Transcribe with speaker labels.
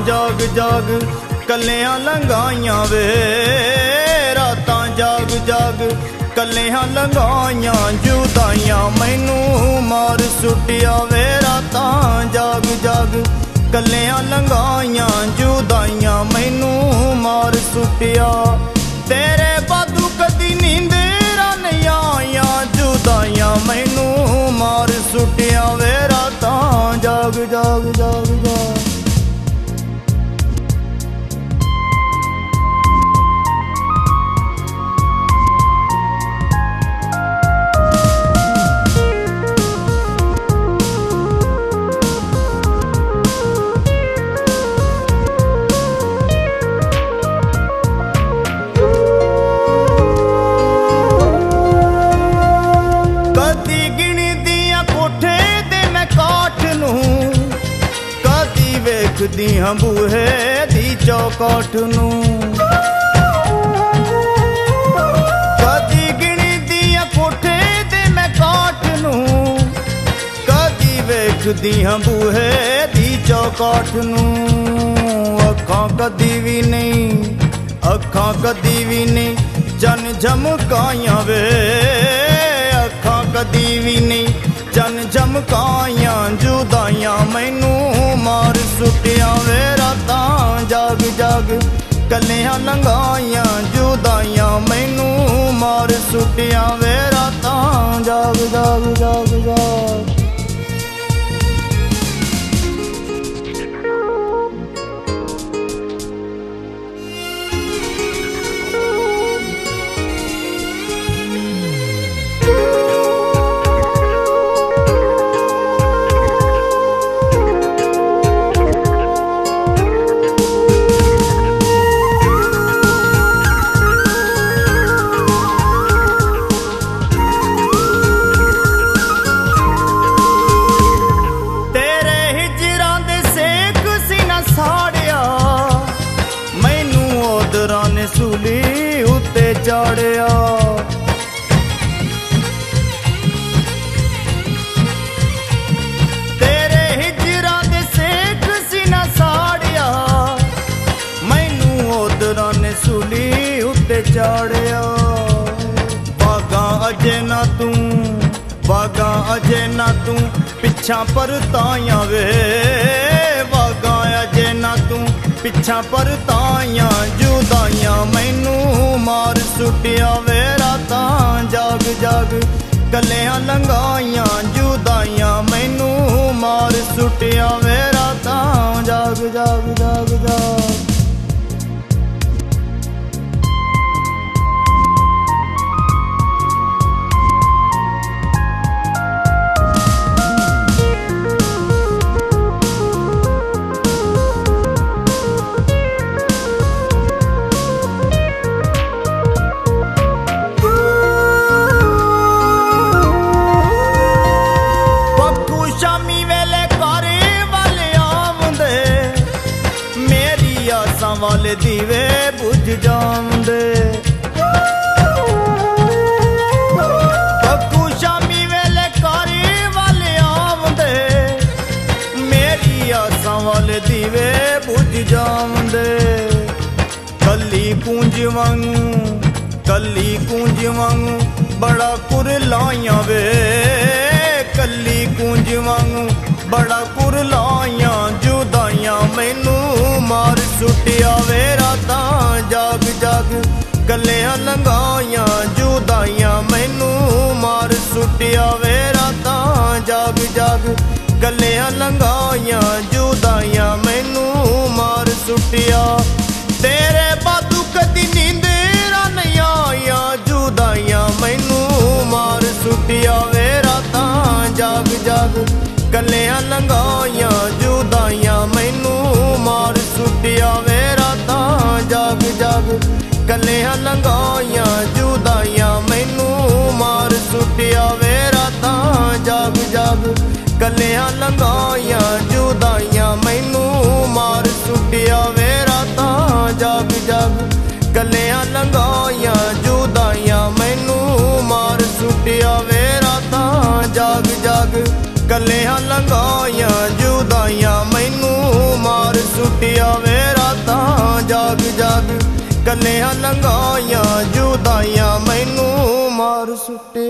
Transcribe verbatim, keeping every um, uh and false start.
Speaker 1: जाग जाग कलियां लंघाइयां वे, रातां जाग जाग कलियां लंघाइयां, जुदाइयां मैनू मार सुटिया वे। रातां जाग जाग कलियां लंघाइयां, जुदाइयां मैनू मार सुटिया। तेरे बादू कदी नींदरां नहीं आइयां, जुदाइयां मैनू मार सुटिया वे। रातां जाग जाग जाग जाग दी हाँ बूहे दी चौकाठ नू, कदी गिणी दिया कोठे दे मैं काठ नू, कदी वेखदी हाँ बूहे दी चौकाठ नू। अखां कदी भी नहीं, अखां कदी भी नहीं जन झमकाइयां वे, अखां कदी भी नहीं जन झमकाइयां, जुदाइयां मैनू मार सुटिया वे। रातां जाग जाग कलियां लंघाइयां, जुदाइयां मैनू मार सुटिया वे। रातां जाग जाग जाग जाग सूली उत्ते चाड़िया। तेरे हिजरा दे सेक सीना साड़िया, मैनू ओदरा ने सूली उत्ते चाड़िया। बागा अजे ना तू, बागा अजे ना तू पिछा परताइयां वे, बागा अजे ना तू पिछा परताइयां, जुदाइयां मैनू मार सुटिया वे। रातां जाग जाग कलियां लंघाइयां, जुदाइयां मैनू मार सुटिया वे। रातां जाग जाग जाग जाग वाले दीवे बुझ जांदे। पक्कू शामी वेले कारी वाले आंदे, मेरी आसां वाले दीवे बुझ जांदे। कली कूंज वांगू, कली कूंज वांगू बड़ा कुरलाइयां वे, कली कूंज वांगू बड़ा कुरलाइयां, जुदाइयां मैनू मार सुटिया वे। रातां जाग जाग कलियां लंघाइयां, जुदाइयां मैनू मार सुटिया वे। रातां जाग जाग कलियां लंघाइयां, जुदाइयां मैनू मार सुटिया। तेरे बादू कदी नींदरां नहीं आइयां, जुदाइयां मैनू मार सुटिया वे। रातां जाग जाग कलियां लंघाइयां, जुदाइयां मैनू मार सुटिया वे। रातां जाग जाग कलियां लंघाइयां, जुदाइयां मैनू मार सुटिया वे। रातां जाग जाग कलियां लंघाइयां, जुदाइयां मैनू मार सुटिया वे। रातां जाग जाग कलियां लंघाइयां, जुदाइयां मैनू मार सुटिया वे। रातां जाग जाग कलियां लंघाइयां, जुदाइयां मैनू मार सुटिया। ਕੱਲਿਆਂ ਲੰਘਾਈਆਂ ਜੁਦਾਈਆਂ ਮੈਨੂੰ ਮਾਰ ਸੁੱਟੇ।